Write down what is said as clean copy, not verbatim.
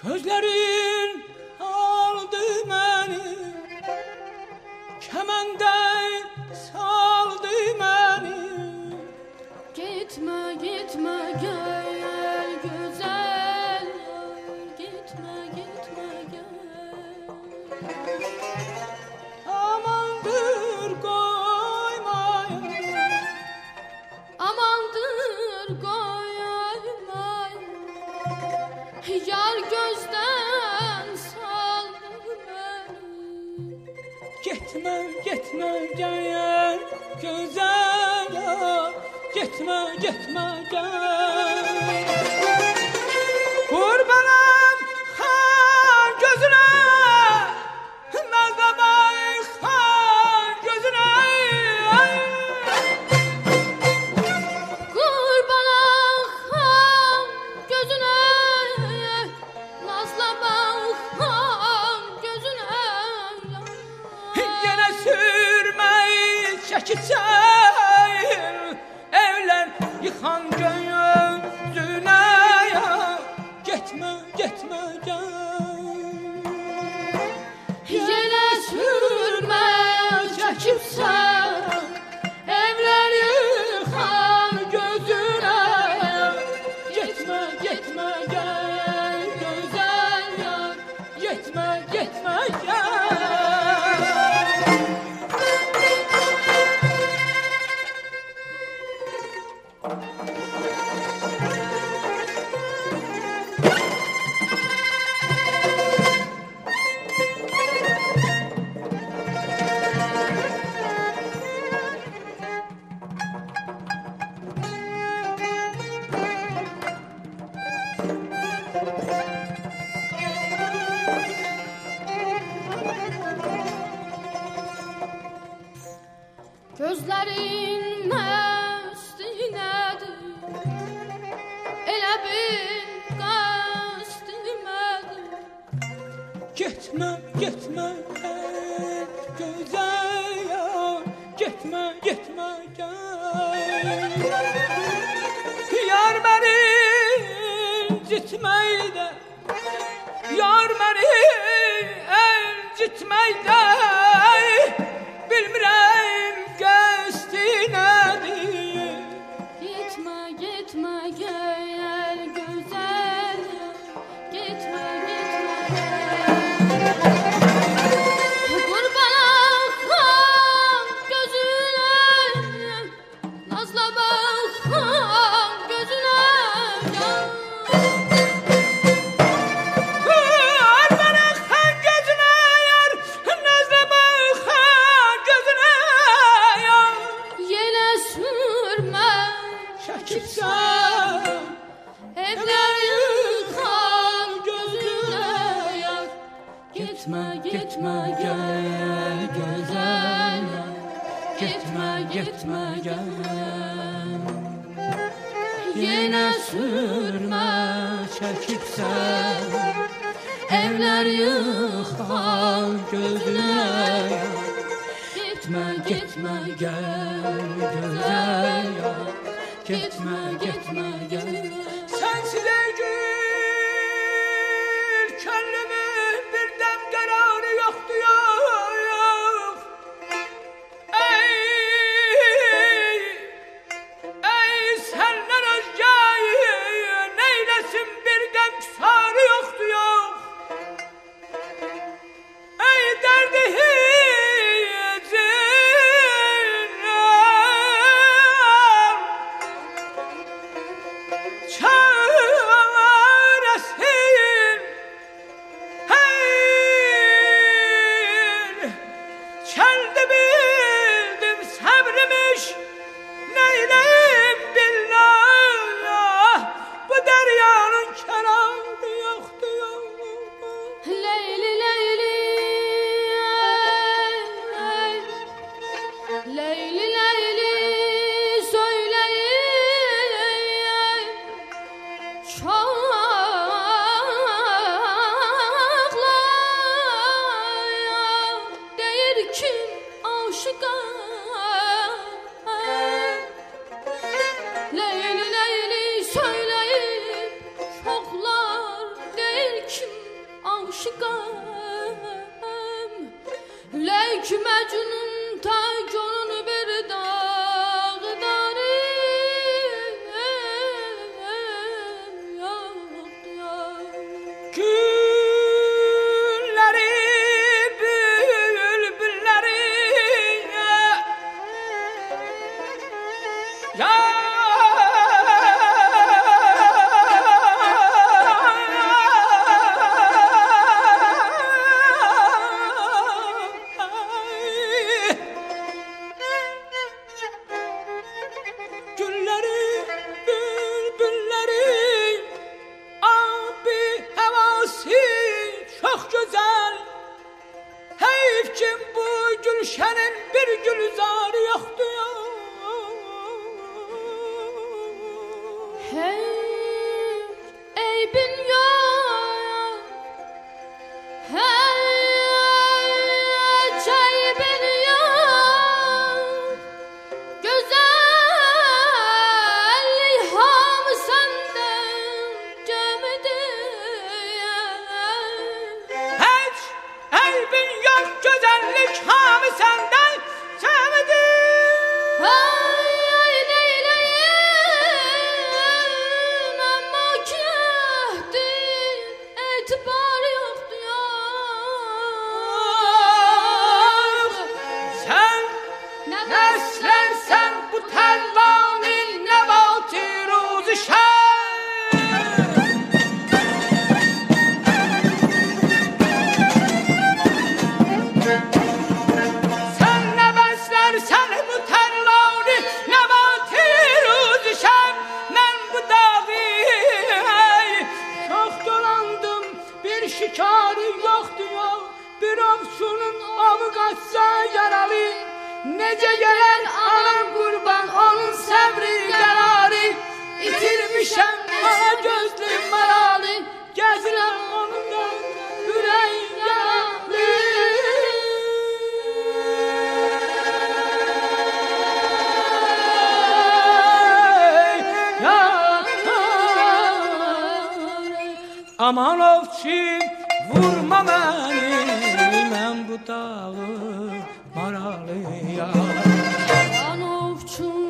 Gözlerin aldı beni, kemende saldı beni. Gitme gitme gel güzel yar, gitme gitme gel. Amandır koymayın, Amandır koymayın, yar gözden saldı beni. gitme gitme gel güzel yar, gitme gitme gel. Kurbanım han gözüne, nazlamay han gözüne. Kurban ağam gözüne, nazla bakam gözüne. Yine sürmeyi çekeceğim, evler yıkan gözüne ya. Gitme gitme gel. Yine sürme çekipsen, evler yıkan gözüne. Gitme gitme gel güzel yar, gitme gitme gel. Gözlerin mestinedir, elə bil qəstimədir. Gitme gitme gel güzel yar, gitme gitme gel. Yar beni incitmeyde, yar beni incitmeyde. Bilmirəm qəsdi nədir. Gitme gitme gel güzel yar, gitme gitme gel. Kurban ağam gözüne, nazla bakam gözüne. Armanın xan gözünə yar, nazlama xan gözünə yar. Yele sürme Şəkibsən, evler yıkan gözüne yar. Gitme gitme gel güzel yar, gitme gitme gel. yine Sürmə çəkibsən, evler yıxan gözünə yar. gitme Gitme gel güzel yar, gitme gitme gel. Sensiz ey gül, könlümün bir dem kararı yoktu yok. Ey senden özge neylesin bir dem sarı yoktu yok. Ey derdi çağır Tək məcnun tək onun bir dağdarı Gülləri, bülbülləri ya Gülləri, bülbülləri abi havası çok güzel. Heyf ki bu gülşenin bir gülzarı yoktu ya. Hey ey dünya hey çay ya güzel ham senden cemdir Hiç elbin yok güzellik hamı senden sevdi. Ay Leyla'yım ama kehdi etibar yoktu ya Sen neslensen bu tervanın nebati ruzu Sen ne beslersen bu tervanı nebati ruzu Ben bu dağı çok dolandım bir şikarı yoktu ya Bir avsunun avı kaçsa yaralı Nece gelen anam kurban onun sabri kararı İtirmişem bana gözlüm maralı Gezirem onunla yüreğim yaralı Aman ovçi vurma beni Ben bu dağı maralıya An ovçum